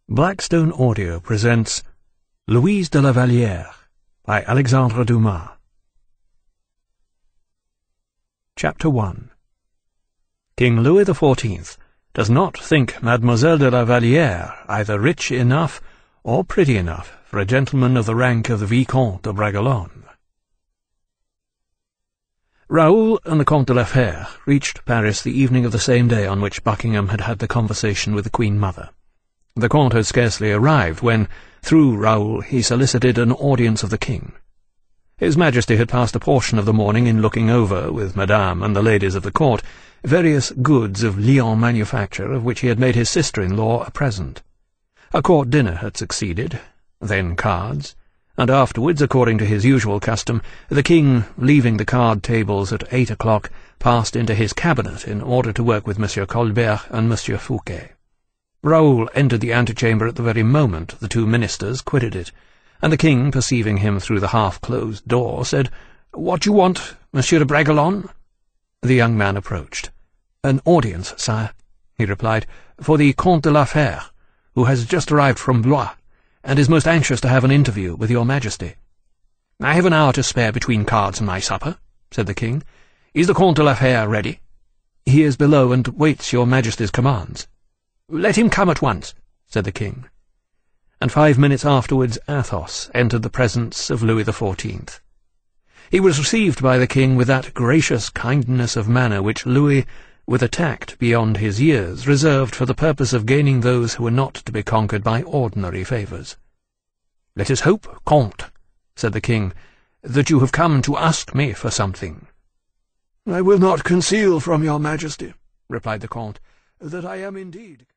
Blackstone Audio presents Louise de la Vallière by Alexandre Dumas. Chapter 1. King Louis XIV does not think Mademoiselle de la Vallière either rich enough or pretty enough for a gentleman of the rank of the Vicomte de Bragelonne. Raoul and the Comte de la Fère reached Paris the evening of the same day on which Buckingham had had the conversation with the Queen Mother. The Comte had scarcely arrived when, through Raoul, he solicited an audience of the King. His Majesty had passed a portion of the morning in looking over, with Madame and the ladies of the court, various goods of Lyons manufacture of which he had made his sister-in-law a present. A court dinner had succeeded, then cards, and afterwards, according to his usual custom, the King, leaving the card-tables at 8 o'clock, passed into his cabinet in order to work with Monsieur Colbert and Monsieur Fouquet. Raoul entered the antechamber at the very moment the two ministers quitted it, and the King, perceiving him through the half-closed door, said, "What do you want, Monsieur de Bragelonne?" The young man approached. "An audience, sire," he replied, "for the Comte de la Fère, who has just arrived from Blois, and is most anxious to have an interview with your Majesty." "I have an hour to spare between cards and my supper," said the King. "Is the Comte de la Fère ready?" "He is below and waits your Majesty's commands." "Let him come at once," said the King. And 5 minutes afterwards Athos entered the presence of Louis XIV. He was received by the King with that gracious kindness of manner which Louis, with a tact beyond his years, reserved for the purpose of gaining those who were not to be conquered by ordinary favours. "Let us hope, Comte," said the King, "that you have come to ask me for something." "I will not conceal from your Majesty," replied the Comte, "that I am indeed